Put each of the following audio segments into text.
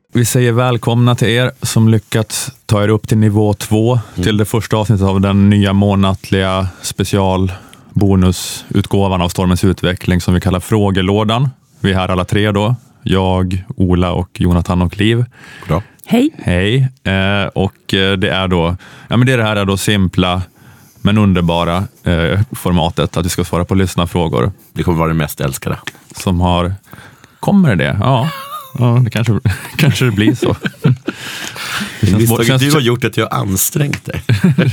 Vi säger välkomna till er som lyckats ta er upp till nivå 2 till det första avsnittet av den nya månatliga specialbonusutgåvan av Stormens utveckling som vi kallar Frågelådan. Vi är här alla tre då. Jag, Ola och Jonathan och Liv. Bra. Hej. Hej. Och det är då, det här är då simpla men underbara formatet att vi ska svara på lyssnarfrågor. Det kommer vara det mest älskade. Som har, kommer det? Ja, det kanske det blir så. Du har gjort att jag har ansträngt dig.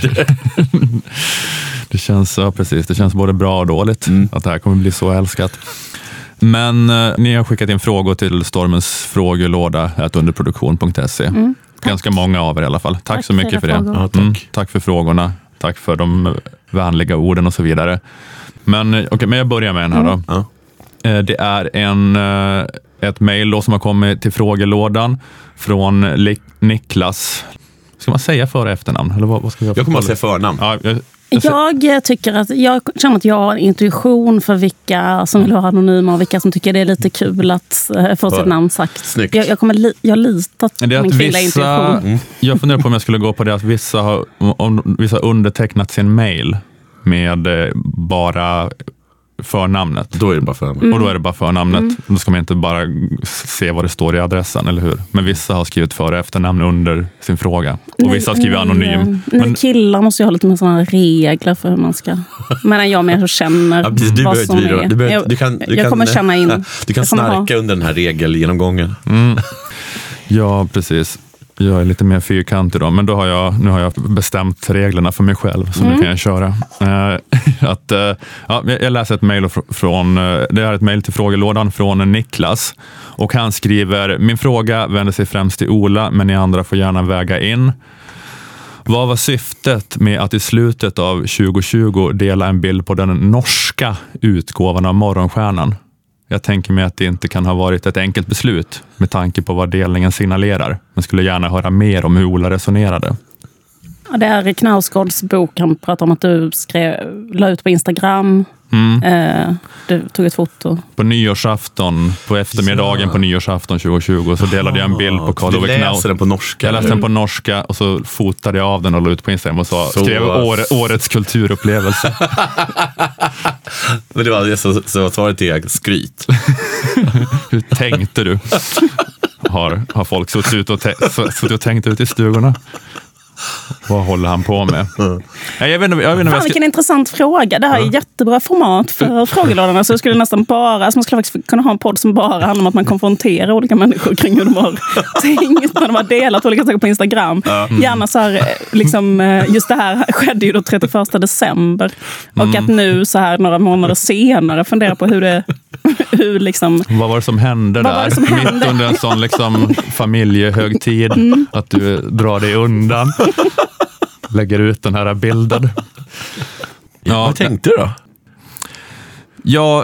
Det känns, ja, precis. Det känns både bra och dåligt att det här kommer bli så älskat. Men ni har skickat in frågor till Stormens frågelåda @underproduktion.se. Ganska många av er i alla fall. Tack så mycket för det. Ja, tack. Tack för frågorna. Tack för de vänliga orden och så vidare. Men men jag börjar med den här då. Ja. Det är ett mejl som har kommit till frågelådan från Niklas. Ska man säga för- och efternamn? Eller vad ska Jag kommer att säga förnamn. Ja, Jag tycker att jag känner att jag har en intuition för vilka som vill vara anonyma och vilka som tycker det är lite kul att få sitt namn sagt. Snyggt. Jag litar på min kvinnliga intuition. Jag funderar på om jag skulle gå på det att vissa har undertecknat sin mejl med bara förnamnet. Då är det bara förnamnet. Och då är det bara förnamnet. Då ska man inte bara se vad det står i adressen, eller hur? Men vissa har skrivit för- och efternamn under sin fråga. Och vissa har skrivit anonym. Men killar måste ju ha lite mer sådana regler för hur man ska... Medan jag mer känner vad som är. Jag kommer känna in. Du kan snarka under den här regelgenomgången. Ja, precis. Jag är lite mer fyrkantig då, men nu har jag bestämt reglerna för mig själv, så nu kan jag köra. Jag läser ett mejl från, det är ett mejl till frågelådan från Niklas, och han skriver: min fråga vänder sig främst till Ola, men ni andra får gärna väga in. Vad var syftet med att i slutet av 2020 dela en bild på den norska utgåvan av Morgonstjärnan? Jag tänker mig att det inte kan ha varit ett enkelt beslut med tanke på vad delningen signalerar. Men skulle gärna höra mer om hur Ola resonerade. Ja, det är Knausgårds bok. Han pratar om att du la ut på Instagram. Du tog ett foto. På nyårsafton, på eftermiddagen på nyårsafton 2020 så delade jag en bild på Karl Ove Knaus. Du läste den på norska? Jag läste den på norska och så fotade jag av den och la ut på Instagram och skrev årets kulturupplevelse. Men det var det så svaret är skryt. Hur tänkte du? Har folk suttit och tänkt ut i stugorna? Vad håller han på med? Jag vet inte, vilken intressant fråga. Det här är jättebra format för frågelådorna. Så det skulle nästan man skulle faktiskt kunna ha en podd som bara handlar om att man konfronterar olika människor kring hur de har tänkt när de har delat olika saker på Instagram. Gärna så här, liksom, just det här skedde ju då 31 december. Och att nu så här några månader senare fundera på hur liksom... Vad var det som hände där? Mitt under en sån liksom familjehögtid. Att du drar dig undan. Lägger ut den här bilden. Vad tänkte du då? Jag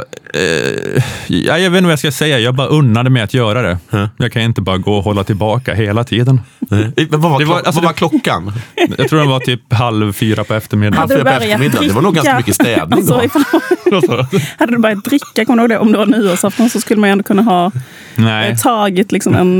vet inte vad jag ska säga. Jag bara unnade mig att göra det. Jag kan inte bara gå och hålla tillbaka hela tiden. Vad var klockan? Jag tror det var typ 3:30 på eftermiddagen. Det var nog ganska mycket städning då. Hade du börjat dricka, kommer du ihåg det? Om det var nyårsafton så skulle man ju ändå kunna ha tagit liksom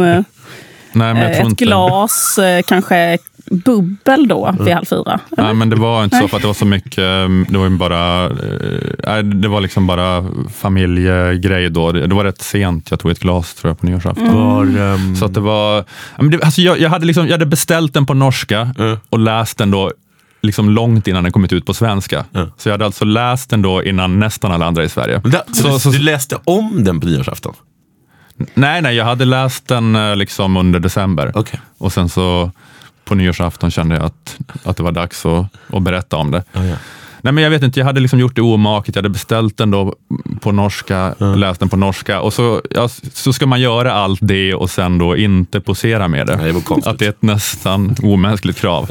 ett glas, kanske bubbel då vid 3:30. Nej, men det var inte så, för att det var så mycket, det var ju bara det var liksom bara familjegrej då. Det var rätt sent jag tog ett glas, tror jag, på nyårsafton. Så att det var jag hade beställt den på norska och läst den då liksom långt innan den kommit ut på svenska. Så jag hade alltså läst den då innan nästan alla andra i Sverige. Så du läste om den på nyårsafton? Nej, jag hade läst den liksom under december. Okay. Och sen så på nyårsafton kände jag att det var dags att berätta om det. Nej, men jag vet inte, jag hade liksom gjort det omaket. Jag hade beställt den då på norska, läst den på norska. Och så ska man göra allt det och sen då inte posera med det. Nej, det var konstigt. Att det är ett nästan omänskligt krav.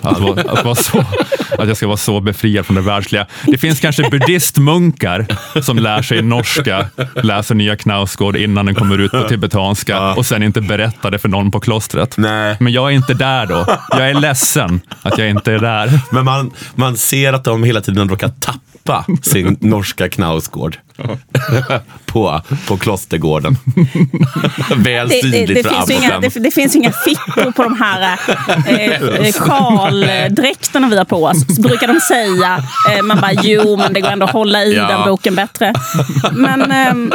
Att jag ska vara så befriad från det världsliga. Det finns kanske buddhistmunkar som lär sig norska, läser nya Knausgård innan den kommer ut på tibetanska och sen inte berättar det för någon på klostret. Nej. Men jag är inte där då. Jag är ledsen att jag inte är där. Men man ser att de hela tiden råkar tappa skippa sin norska Knausgård på Klostergården. Väl synligt för abboten. Det finns inga fickor på de här sjaldräkterna vi har på oss. Så brukar de säga, man bara, men det går ändå att hålla i den boken bättre. Men...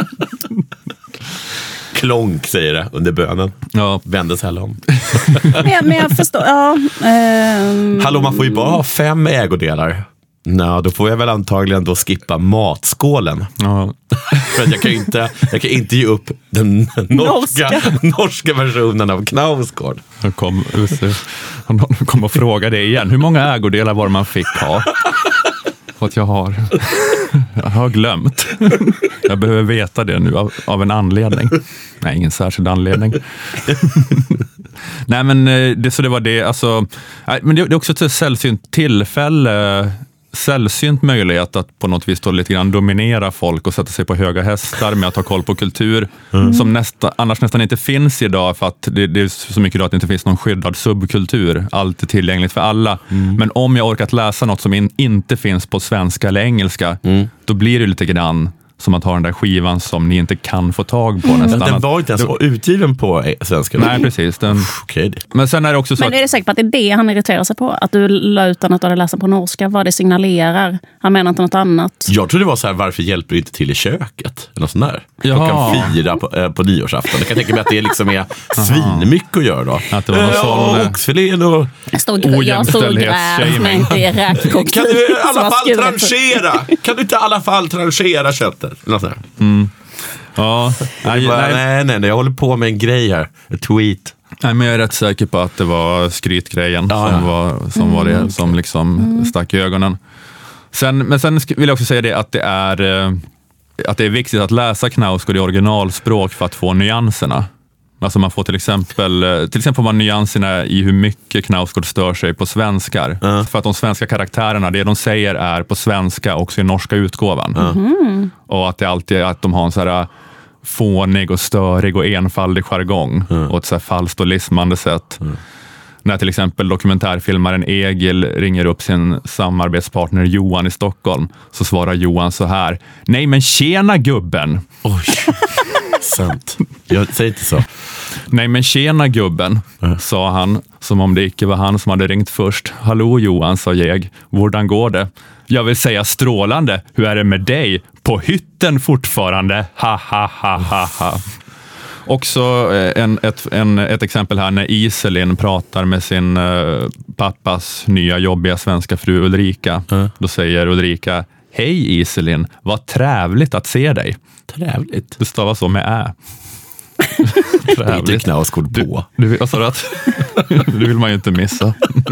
Klonk säger det under bönen. Ja. Vände sig om. Men jag förstår. Hallå, man får ju bara ha 5 ägodelar. Då får jag väl antagligen då skippa matskålen. Ja. För att jag kan inte ge upp den norska versionen av Knausgård. Han kom och fråga det igen. Hur många ägodelar var man fick ha? För att jag har glömt. Jag behöver veta det nu av en anledning. Nej, ingen särskild anledning. Nej, men det var det. Alltså, men det är också ett sällsynt tillfälle, sällsynt möjlighet att på något vis då lite grann dominera folk och sätta sig på höga hästar med att ha koll på kultur som annars nästan inte finns idag, för att det är så mycket idag att det inte finns någon skyddad subkultur. Allt är tillgängligt för alla. Men om jag orkat läsa något som inte finns på svenska eller engelska, då blir det lite grann som att ha den där skivan som ni inte kan få tag på nästan. Den var inte ens utgiven på svenska. Nej, precis. Okay. Men sen är det också så. Men är det säkert på att det är det han irriterar sig på? Att du la utan att du hade läst på norska, vad det signalerar? Han menar inte något annat. Jag tror det var så här, varför hjälper du inte till i köket? Eller något sånt där. Klockan 4 på nyårsafton. Jag kan tänka mig att det liksom är svinmycket att göra då. Att det var någon sån oxfilén och ojämställdhetstjej. Kan du inte i alla fall tranchera köttet? Ja. Nej, jag håller på med en grej här. Ett tweet. Nej, men jag är rätt säker på att det var skrytgrejen som var det som liksom stack i ögonen. Men sen vill jag också säga det att det är viktigt att läsa Knausgård i originalspråk för att få nyanserna. Alltså man får till exempel får man nyanserna i hur mycket Knausgård stör sig på svenskar. För att de svenska karaktärerna, det de säger är på svenska också i norska utgåvan. Och att det alltid är att de har en så här fånig och störig och enfaldig jargong och ett så här falskt och lismande sätt. När till exempel dokumentärfilmaren Egil ringer upp sin samarbetspartner Johan i Stockholm, så svarar Johan så här: nej men tjena gubben. Oj. Sant. Jag säger inte så. Nej men tjena gubben, sa han, som om det icke var han som hade ringt först. Hallå Johan, sa jag. Hvordan går det? Jag vill säga strålande. Hur är det med dig? På hytten fortfarande. Ha ha ha ha ha. Också ett exempel här när Iselin pratar med sin pappas nya jobbiga svenska fru Ulrika. Då säger Ulrika: hej Iselin, vad trevligt att se dig. Trevligt? Det stavas så med ä. Trevligt. Knausgård på. Vad sa du att? Det vill man ju inte missa.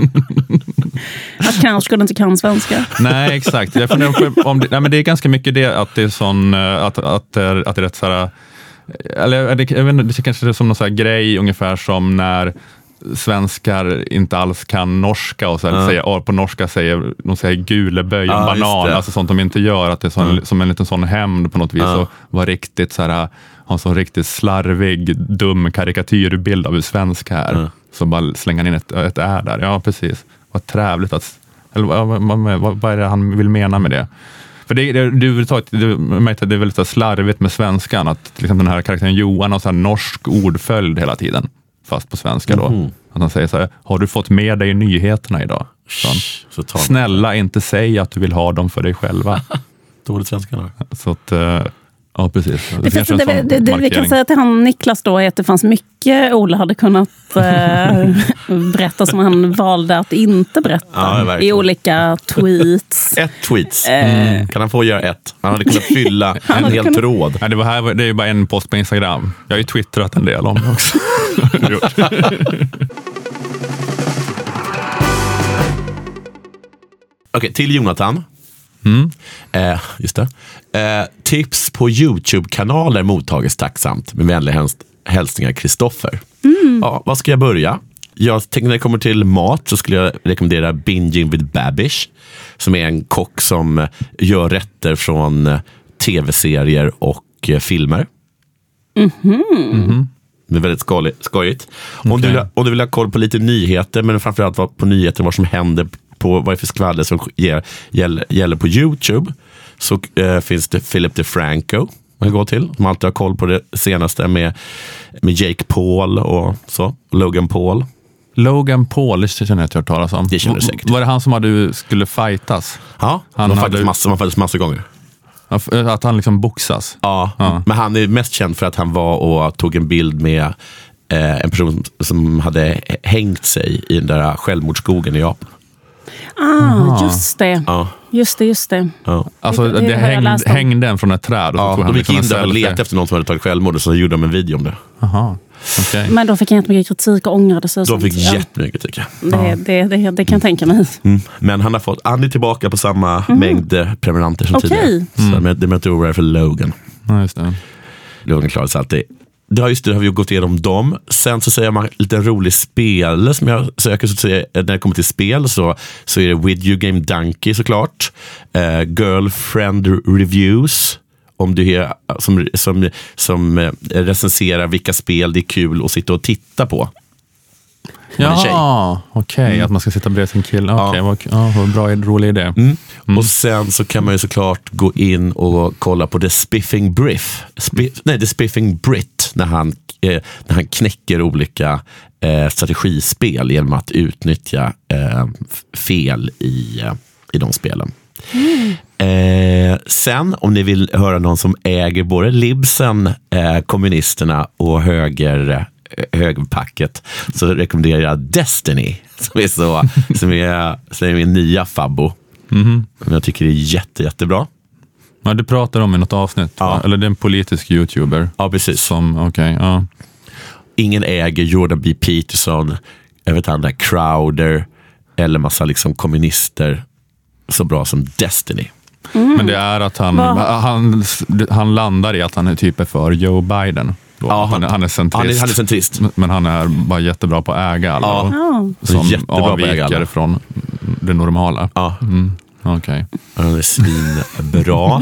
Att Knausgård inte kan svenska. Nej, exakt. Jag funderar om men det är ganska mycket det att det är sån att det är rätt så här, eller jag vet inte, det kanske är som någon så här grej ungefär som när svenskar inte alls kan norska och så här, säger, på norska säger de säger guleböj och banan, alltså sånt de inte gör, att det är som en liten sån hämnd på något vis och var riktigt så här, ha en sån riktigt slarvig, dum karikatyrbild av hur svenska är. Så bara slänga in ett är där. Ja, precis. Vad trevligt att, eller vad är det han vill mena med det? För det är väldigt så slarvigt med svenskan, att till exempel den här karaktären Johan har så här norsk ordföljd hela tiden, fast på svenska då. Att han säger så här: har du fått med dig nyheterna idag? Så snälla inte säg att du vill ha dem för dig själva. Dåligt svenska då. Så att, ja precis. Vi kan säga till han Niklas då att det fanns mycket Ola hade kunnat berätta som han valde att inte berätta i olika tweets. Ett tweets. Kan han få göra ett? Han hade kunnat fylla en hel tråd. Nej, det är ju bara en post på Instagram. Jag har ju twittrat en del om det också. Okej, till Jonathan. Just det. Tips på YouTube-kanaler mottages tacksamt. Med vänliga hälsningar Kristoffer. Ja, vad ska jag börja? Jag tänkte när det kommer till mat så skulle jag rekommendera Binging with Babish, som är en kock som gör rätter från tv-serier och filmer. Det är väldigt skojigt. Om du vill ha koll på lite nyheter, men framförallt på nyheter vad som händer på vad det är för skvaller som gäller på YouTube, så finns det Philip DeFranco man går till. Man alltid har koll på det senaste med Jake Paul och så. Logan Paul. Logan Paul, det känner jag att jag har hört talas om. Det känner du säkert. Var det han som skulle fightas? Ja, man fightas massa gånger. Att han liksom boxas? Ja, men han är mest känd för att han var och tog en bild med en person som hade hängt sig i den där självmordsskogen i Japan. Just det. Ja. Just det. Ja. Alltså det hängde den från ett träd. Och de gick in där och letade efter någon som hade tagit självmord, och så gjorde de en video om det. Aha. Okay. Men de fick jättemycket kritik och ångrade sig. De fick jättemycket kritik. Det kan jag tänka mig. Men han har fått Andy tillbaka på samma mängd prenumeranter som tidigare. Så det är inte orolig för Logan. Ja, just det. Logan klarar sig alltid. Det har vi gått igenom dem. Sen så säger man lite rolig spel som jag söker, så när det kommer till spel så är det Video Game Donkey såklart. Girlfriend Reviews, om du är som recenserar vilka spel det är kul att sitta och titta på. Ja, okej. Att man ska sitta bredvid sin kille. Vad bra, rolig idé. Och sen så kan man ju såklart gå in och kolla på The Spiffing Brit när han knäcker olika strategispel genom att utnyttja fel i de spelen. Sen om ni vill höra någon som äger både libsen, kommunisterna och högerpacket, så rekommenderar jag Destiny som är min nya fabbo. Men jag tycker det är jättebra. Ja, du pratar om i något avsnitt. Ja. Eller det är en politisk YouTuber. Ja, precis. Ingen äger Jordan B. Peterson, jag vet inte, Crowder eller massa liksom kommunister så bra som Destiny. Men det är att han landar i att han är typ för Joe Biden. Ja, han är centrist. Han är centrist. Men han är bara jättebra på att äga alla. Som avviker från det normala. Ja. Okay. Han är svinbra.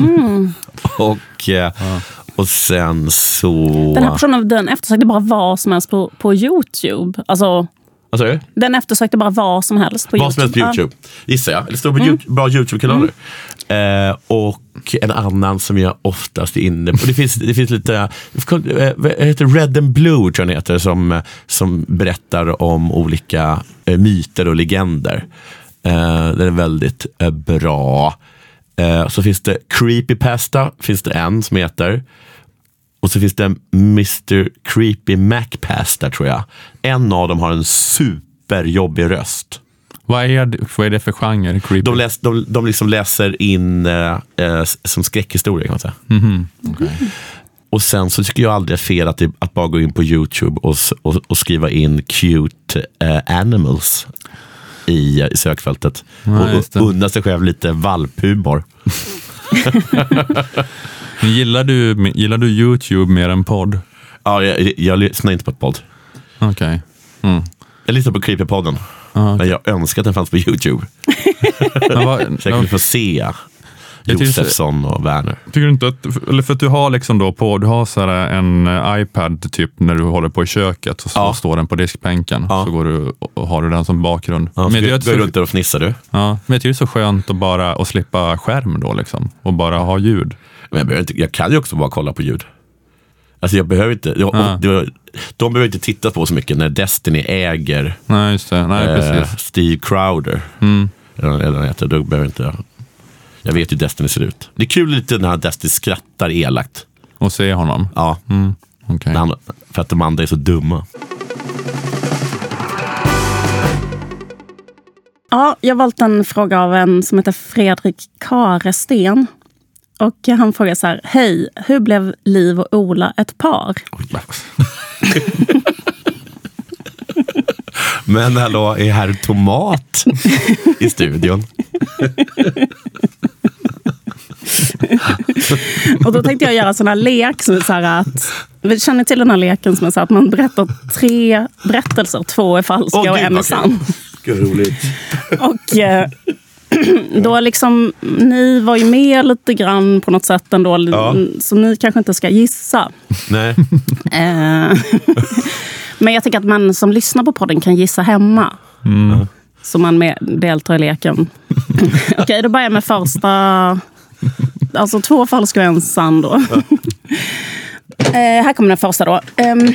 Och sen så... Den här personen, den eftersökte bara vad som helst på YouTube. Alltså... Den eftersökte bara vad som helst på vad YouTube. Vad som helst på YouTube, gissar jag. Eller står på bra YouTube-kanaler. Och en annan som jag oftast är inne på. Det finns lite... heter Red and Blue, tror jag den heter, som berättar om olika myter och legender. Den är väldigt bra. Så finns det Creepypasta, finns det en som heter. Och så finns det Mr. Creepy Macpasta, tror jag. En av dem har en superjobbig röst. Vad är det för genre? Creepy? De liksom läser in som skräckhistoria, kan man säga. Okay. Och sen så tycker jag aldrig är fel att bara gå in på YouTube och skriva in cute animals i sökfältet. Och unna sig själv lite valphumor. Gillar du YouTube mer än podd? Ja, jag lyssnar inte på ett podd. Okej. Jag lyssnar på Creepypodden. Men jag önskar att den fanns på YouTube. Så jag kunde få se Josefsson och Werner. Tycker du inte att, eller för att du har liksom då du har så här en iPad typ när du håller på i köket, så står den på diskbänken, så går du och har du den som bakgrund. Men går du runt och fnissar du? Ja, men det är så skönt att bara slippa skärm då liksom, och bara ha ljud. Men jag kan ju också bara kolla på ljud. Alltså jag behöver inte de behöver inte titta på så mycket när Destiny äger precis. Steve Crowder. Eller då behöver inte jag vet hur Destiny ser ut. Det är kul lite när Destiny skrattar elakt. Och se honom? Ja. Okay. För att de andra är så dumma. Ja, jag har valt en fråga av en som heter Fredrik Karesten. Och han frågar så här: hej, hur blev Liv och Ola ett par? Men hallå, är här Tomat i studion? Och då tänkte jag göra en sån här lek som är så här att... Vi känner till den här leken som är så här att man berättar 3 berättelser. 2 är falska och en är sann. Gud, roligt. Och då liksom, ni var ju med lite grann på något sätt ändå. Så ni kanske inte ska gissa. Nej. Men jag tänker att man som lyssnar på podden kan gissa hemma. Så man deltar i leken. Okej, då börjar jag med första. Alltså 2 falska och en sann då. Här kommer den första då.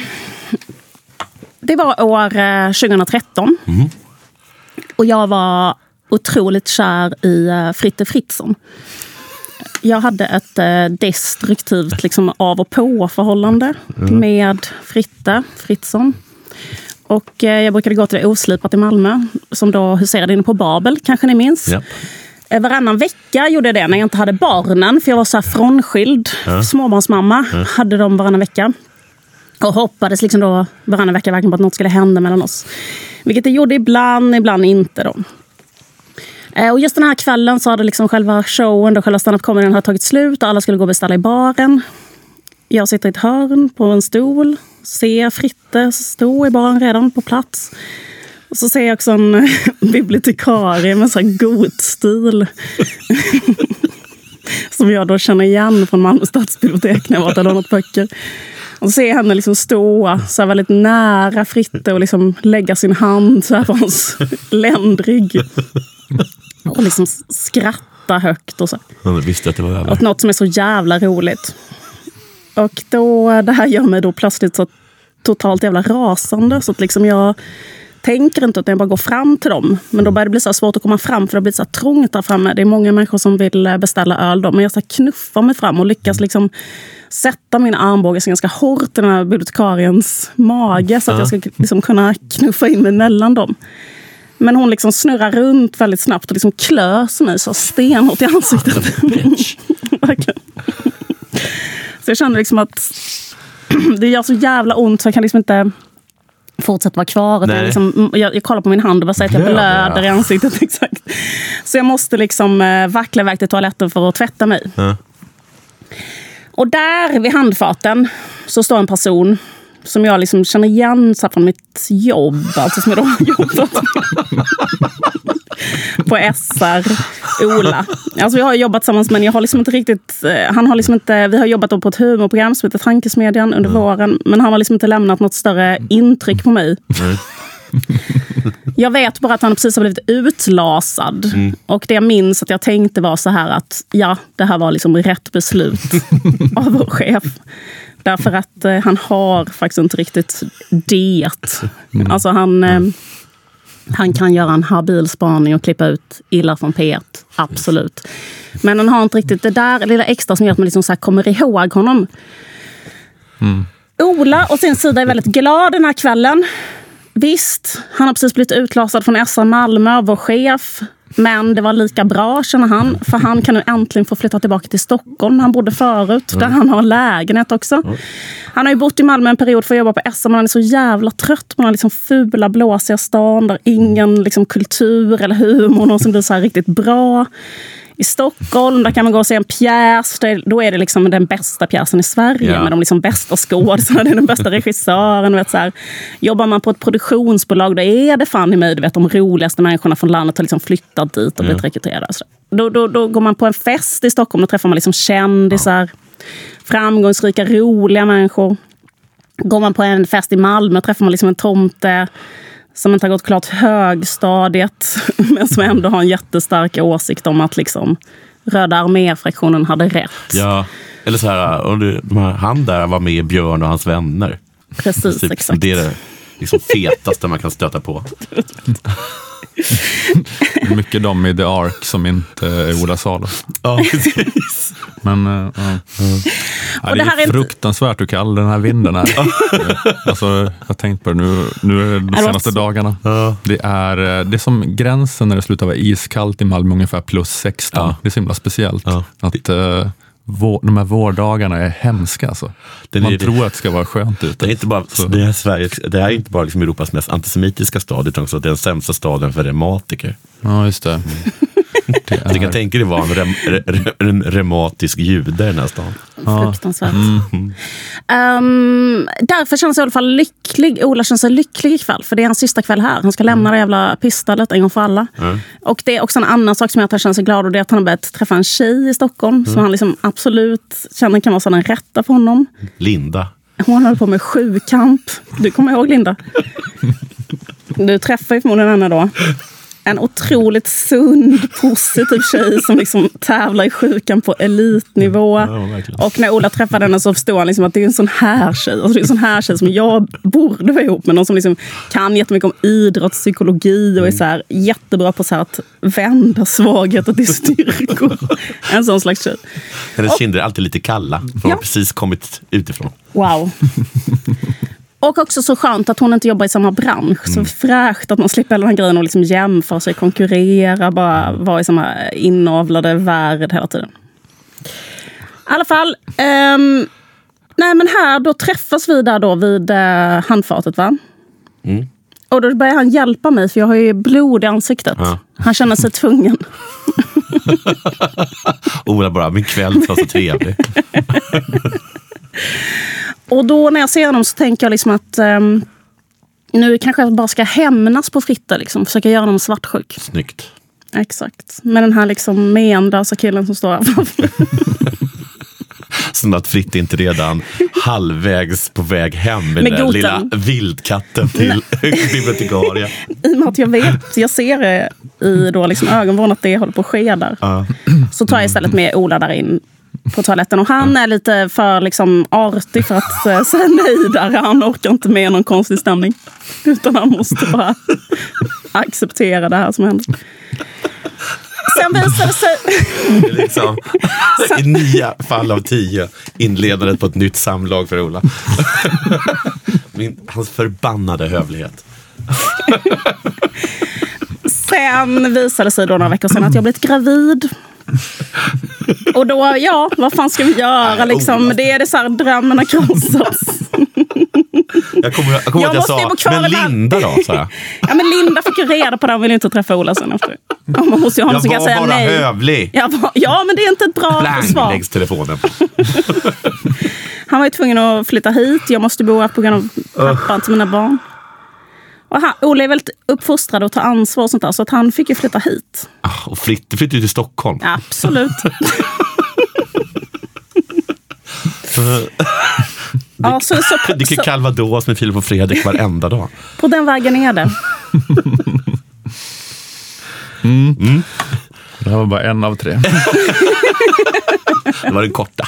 Det var år 2013. Och jag var otroligt kär i Fritte Fritzson. Jag hade ett destruktivt liksom, av- och på-förhållande med Fritte Fritzson. Och jag brukade gå till det Oslipat i Malmö, som då huserade inne på Babel, kanske ni minns. Yep. Varannan vecka gjorde jag det när jag inte hade barnen, för jag var så här frånskild småbarnsmamma. Hade de varannan vecka. Och hoppades liksom då varannan vecka verkligen på att något skulle hända mellan oss. Vilket det gjorde ibland inte då. Och just den här kvällen så hade liksom själva showen, då själva stand-up-comedyn hade tagit slut och alla skulle gå och beställa i baren. Jag sitter i ett hörn på en stol, ser Fritte stå i baren redan på plats. Och så ser jag också en bibliotekarie med så här god stil. Som jag då känner igen från Malmö stadsbibliotek när jag var där och lånat böcker. Och så ser jag henne liksom stå så här väldigt nära Fritte och liksom lägga sin hand så här på hans ländrygg. Och liksom skratta högt och så. Jag visste att det var över. Och något som är så jävla roligt. Och då, det här gör mig då plötsligt så totalt jävla rasande. Så att liksom jag tänker inte att jag bara går fram till dem. Men då börjar det bli så svårt att komma fram, för det blir så trångt där framme. Det är många människor som vill beställa öl då. Men jag så knuffar mig fram och lyckas liksom sätta min armbåge så ganska hårt i den här bibliotekariens mage. Så att jag ska liksom kunna knuffa in mig mellan dem. Men hon liksom snurrar runt väldigt snabbt och liksom klös mig så stenhårt i ansiktet. Verkligen. Så jag kände liksom att det gör så jävla ont så jag kan liksom inte fortsätta vara kvar. Liksom, jag kollar på min hand och bara säger att jag blöder i ansiktet. Exakt. Så jag måste liksom vackla iväg till toaletten för att tvätta mig. Och där vid handfaten så står en person som jag liksom känner igen så från mitt jobb. Alltså som jag då har jobbat på SR, Ola. Alltså vi har jobbat tillsammans, men jag har liksom inte riktigt, han har liksom inte, vi har jobbat då på ett humorprogram som heter Tankesmedjan under våren, men han har liksom inte lämnat något större intryck på mig. Jag vet bara att han precis har blivit utlasad. Och det jag minns att jag tänkte var så här att ja, det här var liksom rätt beslut av vår chef. Därför att han har faktiskt inte riktigt det. Alltså han kan göra en habil spaning och klippa ut illa från P1. Absolut. Men han har inte riktigt det där lilla extra som gör att man liksom så här kommer ihåg honom. Ola och sin sida är väldigt glad den här kvällen. Visst, han har precis blivit utlasad från SR Malmö, vår chef. Men det var lika bra, känner han. För han kan nu äntligen få flytta tillbaka till Stockholm. Han bodde förut, där han har lägenhet också. Han har ju bott i Malmö en period för att jobba på SR. Men han är så jävla trött på den här liksom fula, blåsiga stan. Där ingen liksom kultur eller humor, någon som blir så här riktigt bra. I Stockholm, där kan man gå och se en pjäs. Då är det liksom den bästa pjäsen i Sverige. Med de liksom bästa skådespelarna, det är den bästa regissören. Vet, så här. Jobbar man på ett produktionsbolag, då är det fan i mig, du vet, de roligaste människorna från landet har liksom flyttat dit och blivit rekryterade. Så då går man på en fest i Stockholm, då träffar man liksom kändisar, framgångsrika, roliga människor. Går man på en fest i Malmö, träffar man liksom en tomte som inte har gått klart högstadiet, men som ändå har en jättestark åsikt om att liksom Röda armé-fraktionen hade rätt. Ja, eller så här, han där var med Björn och hans vänner. Precis, exakt. Det är det liksom fetaste man kan stöta på. Mycket de i The Ark som inte är Ola Salo. Ja, precis. Men ja, det är fruktansvärt hur kall den här vinden är. Alltså, jag har tänkt på det nu de senaste dagarna. Det är som gränsen när det slutar vara iskallt i Malmö, ungefär plus 16. Det är så himla speciellt. Att de här vårdagarna är hemska. Alltså. Man tror att det ska vara skönt ute. Det är inte bara, det är inte bara liksom Europas mest antisemitiska stad, utan också den sämsta staden för reumatiker. Ja, just det. Du kan tänka dig vara en reumatisk jude i den här stan. Fruktansvärt. Därför känns jag i alla fall lycklig. Ola känns så lycklig ikväll, för det är hans sista kväll här. Han ska lämna det jävla pistalet en gång för alla. Och det är också en annan sak som gör att han känner sig glad, och det är att han har börjat träffa en tjej i Stockholm som han liksom absolut känner kan vara så den rätta för honom. Linda. Hon håller på med sjukamp. Du kommer ihåg Linda? Du träffar ju förmodligen henne då. en otroligt sund, positiv tjej som liksom tävlar i sjukan på elitnivå. Och när Ola träffade henne så förstod han liksom att det är en sån här tjej. Alltså det är en sån här tjej som jag borde vara ihop med. Någon som liksom kan jättemycket om idrott, psykologi och är så här jättebra på så här att vända svagheter till styrkor. En sån slags tjej. Hennes kinder är alltid lite kalla. För hon har precis kommit utifrån. Wow. Och också så skönt att hon inte jobbar i samma bransch. Så fräscht att man slipper den här grejen och liksom jämföra sig, konkurrera, bara vara i samma inavlade värld hela tiden. I alla fall, nej men här då träffas vi där då vid handfatet, va? Och då börjar han hjälpa mig för jag har ju blod i ansiktet. Han känner sig tvungen. Ola bara, min kväll var så trevlig. Och då när jag ser honom så tänker jag liksom att nu kanske jag bara ska hämnas på Fritte. Liksom, försöka göra honom svartsjuk. Snyggt. Exakt. Med den här liksom menlösa killen som står här. Som att Fritte inte redan halvvägs på väg hem med den lilla vildkatten till bibliotekaria. I och med att jag ser det i då liksom ögonvrån att det håller på att ske där. Så tar jag istället med Ola där in på toaletten. Och han är lite för liksom artig för att säga nej där. Han orkar inte med någon konstig stämning. Utan han måste bara acceptera det här som händer. Sen visar det sig... liksom, i 9 fall av 10 inledandet på ett nytt samlag för Ola. Hans förbannade hövlighet. Sen visade det sig då några veckor sedan att jag blivit gravid. Och då, ja, vad fan ska vi göra liksom? Det är det så här, drömmarna krossas. Jag kommer att jag sa, men Linda då? Så ja, men Linda fick ju reda på det. Hon ville inte träffa Ola sen efter. Man måste ju ha någon som kan säga nej. Jag var bara hövlig. Ja, men det är inte ett bra försvar. Läggs telefonen. Han var ju tvungen att flytta hit. Jag måste bo här på grund av pappan till mina barn. Och Ola är väldigt uppfostrad och tar ansvar och sånt där. Så att han fick ju flytta hit. Och Fritte flyttade ju till Stockholm. Absolut. Det kan Calvados med Filip och Fredrik varenda dag. På den vägen är det. Det här var bara 1 av 3. Det var den korta.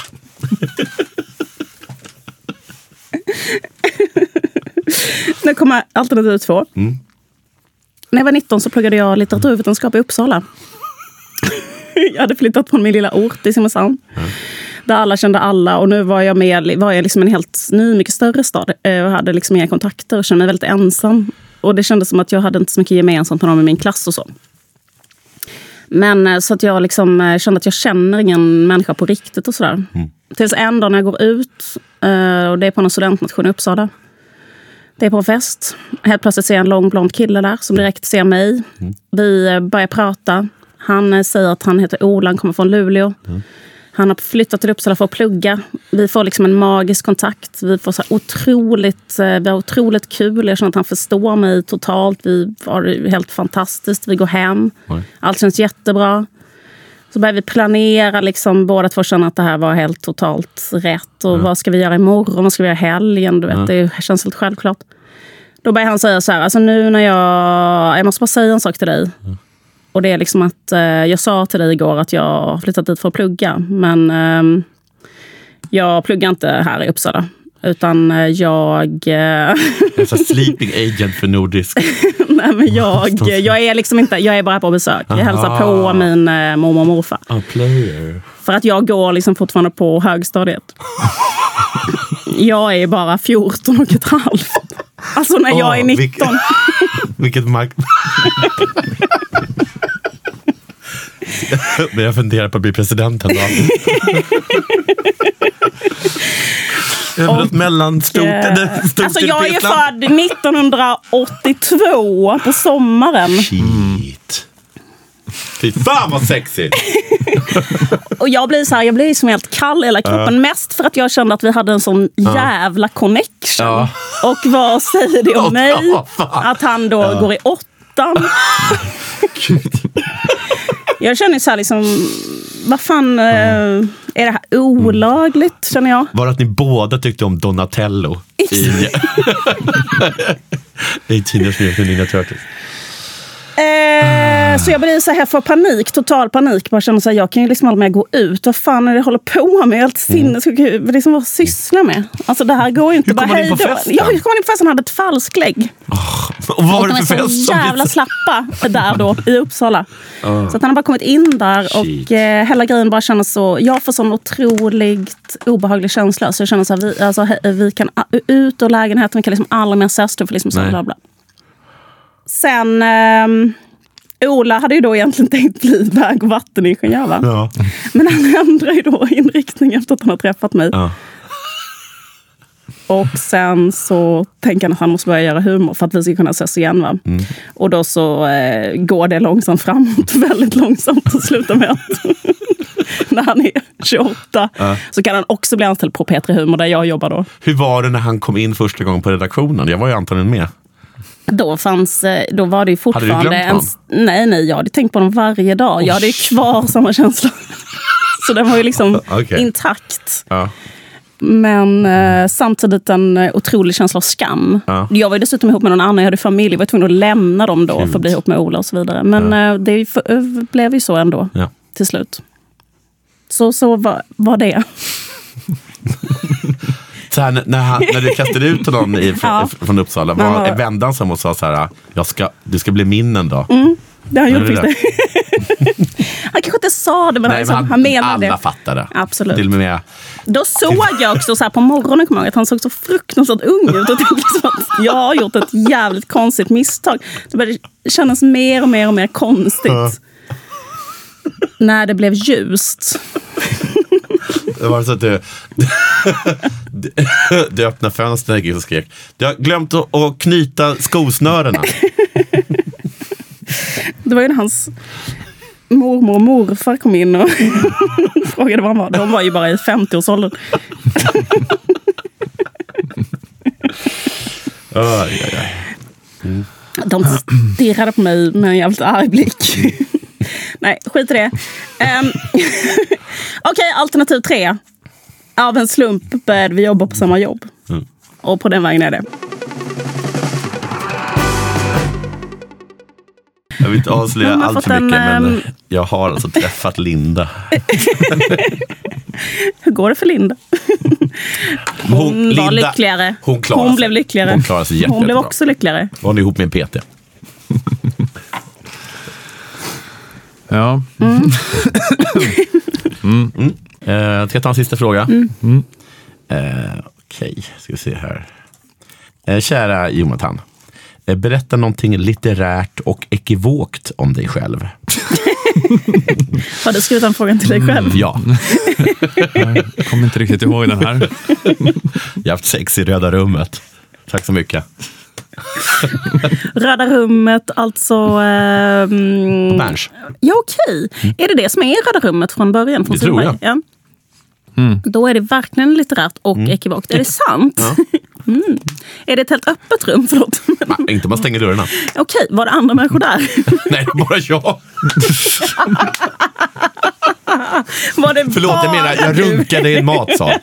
Nu kommer alternativ 2. När jag var 19 så pluggade jag litteraturvetenskap i Uppsala. Jag hade flyttat från min lilla ort i Simrishamn. Där alla kände alla. Och nu var jag liksom en helt ny, mycket större stad. Och hade liksom inga kontakter och kände mig väldigt ensam. Och det kändes som att jag hade inte så mycket gemensamt med dem i min klass och så. Men så att jag liksom kände att jag känner ingen människa på riktigt och sådär. Tills en dag när jag går ut. Och det är på någon studentnation i Uppsala. Det är på en fest. Helt plötsligt ser jag en lång blond kille där som direkt ser mig. Vi börjar prata. Han säger att han heter Ola, han kommer från Luleå. Han har flyttat till Uppsala för att plugga. Vi får liksom en magisk kontakt. Vi får så här otroligt kul. Jag känner att han förstår mig totalt. Vi var helt fantastiskt. Vi går hem. Allt känns jättebra. Så börjar vi planera liksom, båda två känner att det här var helt totalt rätt. Och vad ska vi göra imorgon? Vad ska vi göra helgen? Du vet, det känns helt självklart. Då börjar han säga så här, alltså nu när jag måste bara säga en sak till dig. Och det är liksom att jag sa till dig igår att jag har flyttat dit för att plugga. Men jag pluggar inte här i Uppsala. Utan jag... Jag är sleeping agent för nordisk. Nej, men jag är liksom inte... Jag är bara på besök. Jag hälsar på min mormor och morfar. Player. För att jag går liksom fortfarande på högstadiet. Jag är bara 14 och ett halvt. Alltså när jag är 19. Vilket makt... Men jag funderar på att bli president en dag. Alltså jag är född 1982 på sommaren. Shit. Fy fan vad sexigt. Och jag blir som helt kall i hela kroppen. Mest för att jag kände att vi hade en sån jävla connection. Och vad säger det om mig? Att han då går i 8:an. Jag känner så här liksom, vad fan, är det här olagligt, känner jag? Var det att ni båda tyckte om Donatello i Teenage Mutant Ninja Turtles? Så jag blir så här för panik, total panik. Bara känner så här, jag kan ju liksom aldrig mer gå ut. Vad fan är det jag håller på med? Helt sinnessjukt. Liksom vad sysslar med? Alltså det här går ju inte. Hur kom man in på festen? Jag kom in på festen och hade ett falsklägg. Och vad var det för De är fest? så jävla slappa där då, i Uppsala. Så att han har bara kommit in där och hela grejen bara känner så... Jag får sån otroligt obehaglig känsla. Så jag känner så här, vi kan ut ur lägenheten, vi kan liksom aldrig mer ses för liksom så bla bla. Sen... Ola hade ju då egentligen tänkt bli väg- och vatteningenjör, va? Ja. Men han ändrar ju då inriktning efter att han har träffat mig. Ja. Och sen så tänker han att han måste börja göra humor för att vi ska kunna ses igen, va? Och då så går det långsamt framåt, väldigt långsamt, och slutar med att när han är 28 så kan han också bli anställd på P3 Humor där jag jobbar då. Hur var det när han kom in första gången på redaktionen? Jag var ju antagligen med. Då var det ju fortfarande... Hade du glömt honom? Nej, jag hade tänkt på dem varje dag. Jag hade ju kvar samma känsla. Så den var ju liksom intakt. Ja. Men samtidigt en otrolig känsla av skam. Ja. Jag var ju dessutom ihop med någon annan. Jag hade familj. Jag var tvungen att lämna dem då för att bli ihop med Ola och så vidare. Men det blev ju så ändå till slut. Så var det. Så här, när du kastade ut någon från Uppsala, vände han sig och sa så här, du ska bli min en dag. Det har han gjort faktiskt. Han kanske inte sa det, men nej, han menade det. Alla fattade. Absolut. Till och med. Då såg jag också så här på morgonen, kommer jag ihåg, att han såg så fruktansvärt ung ut. Och tänkte liksom att jag har gjort ett jävligt konstigt misstag. Det började kännas mer och mer konstigt. När det blev ljust. Det var så att du öppnade fönstret och skrek. Du har glömt att knyta skosnörena. Det var ju när hans mormor och morfar kom in och frågade vad han var. De var ju bara i 50-årsåldern. De stirrade på mig med en jävligt arg blick. Nej, skit i det. Okej, alternativ 3. Av en slump började vi jobba på samma jobb. Och på den vägen är det. Jag vill inte avslöja allt för mycket, men jag har alltså träffat Linda. Hur går det för Linda? Hon var lyckligare. Hon blev lyckligare. Hon klarade sig jättebra. Hon blev också lyckligare. Hon är ihop med en PT. Ja. Ska jag ta en sista fråga? Okej, ska vi se här. Kära Jonathan. Berätta någonting litterärt och ekivokt om dig själv. Har du skrivit den frågan till dig själv? Ja. Jag kommer inte riktigt ihåg den här. Jag har haft sex i Röda rummet. Tack så mycket. Röda rummet, alltså... Berns. Ja, okej. Är det som är Röda rummet från början? Från det tror jag. Ja. Då är det verkligen litterärt och ekivokt. Är det sant? Ja. Är det ett helt öppet rum? Förlåt. Nej, inte om man stänger dörrarna. Okej, var det andra människor där? Nej, bara jag. Var det förlåt, jag menar, jag runkade i en matsal.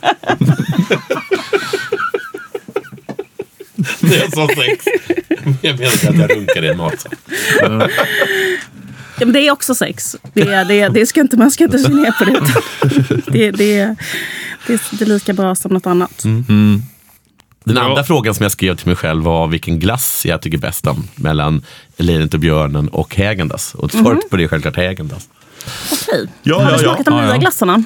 Det är så sex. Jag menar att jag runkade i en matsal. Ja, men det är också sex. Det ska inte, man ska inte se ner på det. Det är lika bra som något annat. Den andra frågan som jag skrev till mig själv var vilken glass jag tycker bäst om mellan Elinet och Björnen och Hägendas. Och svaret på det är självklart Hägendas. Okej. Har du smakat de nya glassarna?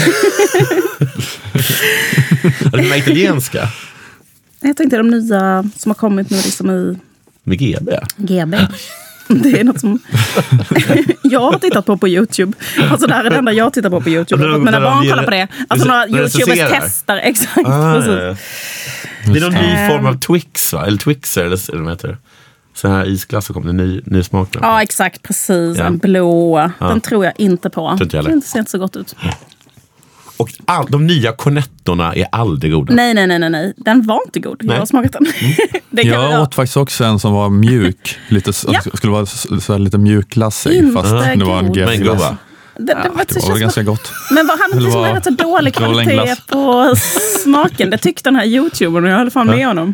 Är det italienska? Jag tänkte de nya som har kommit nu liksom i... Med GB? GB. Det är något som jag har tittat på YouTube. Alltså det här är det enda jag tittar på YouTube. Men när barn kollar på det. Alltså några YouTubers testar. Exakt. Ja. Det är någon ny form av Twix, va? Eller Twixer, eller vad heter det? Så här isglass som kommer, ny smak. Ja, exakt. Precis. En blå. Den tror jag inte på. Den ser inte så gott ut. Och de nya cornettorna är aldrig goda. Nej. Den var inte god. Jag har smakat den. Jag åt faktiskt också en som var mjuk. Lite, skulle vara så lite mjukglassig. Fast det var en men god, va? Det var ganska gott. Men han hade liksom rätt så dålig kvalitet på smaken. Det tyckte den här YouTubern och jag höll fan med honom.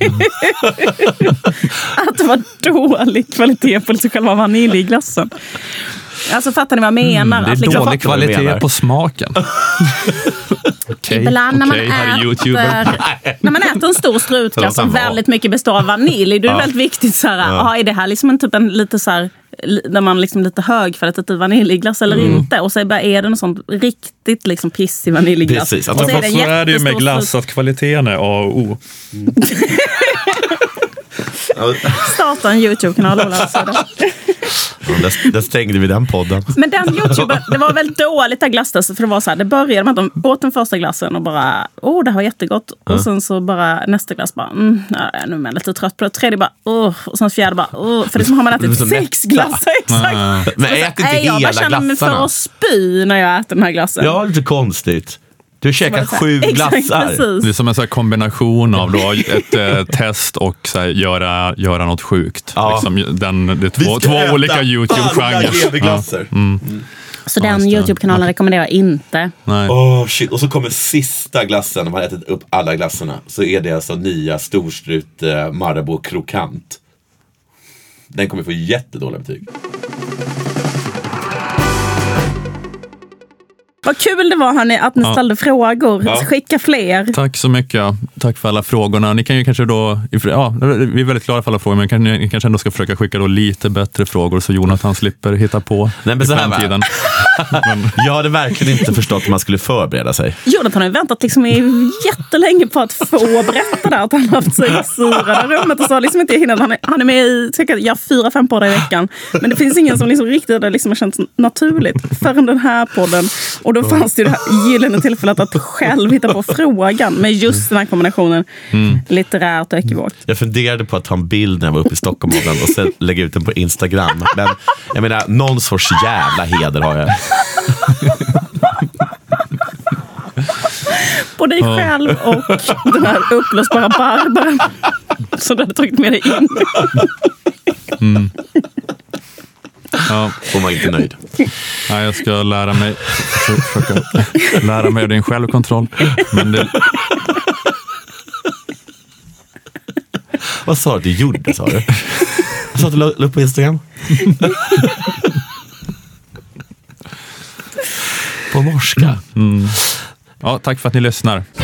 Att det var dålig kvalitet på liksom själva vaniljglassen. Alltså fattar ni vad jag menar? Det är liksom, dålig kvalitet på smaken. Ibland när man äter en stor strutglass som väldigt mycket består av vanilj, då är det väldigt viktigt så här, är det här liksom typ en lite så här, där man liksom lite högkvalitativ vaniljglass eller inte, och så är det något sånt riktigt liksom pissig vaniljglass. Precis. Alltså, varför är det ju med glass att kvaliteten är A och O? Starta en YouTube-kanal, Ola. Där stängde vi den podden. Men den YouTuber, det var väldigt dåligt där glasset, för det var så här, det började med att de åt den första glassen och bara, det här var jättegott. Och sen så bara nästa glass bara, nu är jag lite trött på det. Tredje bara, och sen fjärde bara, för det som har man ätit 6 glassar, exakt. Men ät inte hela glassarna. Jag bara känner mig för att spy när jag äter den här glassen. Ja, lite konstigt. Du käkar 7 glassar. Det är som en sån här kombination av då ett test och så här, göra något sjukt. Liksom, det är två olika YouTube-genrer. Så den YouTube-kanalen rekommenderar jag inte. Shit. Och så kommer sista glassen. När man har ätit upp alla glassarna, så är det alltså nya storstrut Marabou krokant. Den kommer få jättedåliga betyg. Vad kul det var, hörni, att ni ställde frågor. Skicka fler. Tack så mycket. Tack för alla frågorna. Ni kan ju kanske då... vi är väldigt glada för alla frågor, men ni kanske ändå ska försöka skicka då lite bättre frågor så Jonathan slipper hitta på i framtiden. Jag hade verkligen inte förstått att man skulle förbereda sig. Jonathan har väntat liksom jättelänge på att få berätta där, att han har haft sex i rummet och så har liksom inte hinnat. Han är med i 4-5 poddar i veckan. Men det finns ingen som liksom riktigt liksom har känts naturligt förrän den här podden. Och då fanns det ju det här gyllene tillfället att själv hitta på frågan med just den här kombinationen litterärt och ekivokt. Jag funderade på att ta en bild när jag var uppe i Stockholm och sen lägga ut den på Instagram. Men jag menar, någon sorts jävla heder har jag. På dig själv och den här upplösbara Barbara som du hade tagit med dig in. Ja. Hon var inte nöjd. Nej, jag ska försöka lära mig din självkontroll. Men det... Vad sa du att du gjorde, sa du? Jag sa att du la upp på Instagram. På norska. Ja, tack för att ni lyssnar.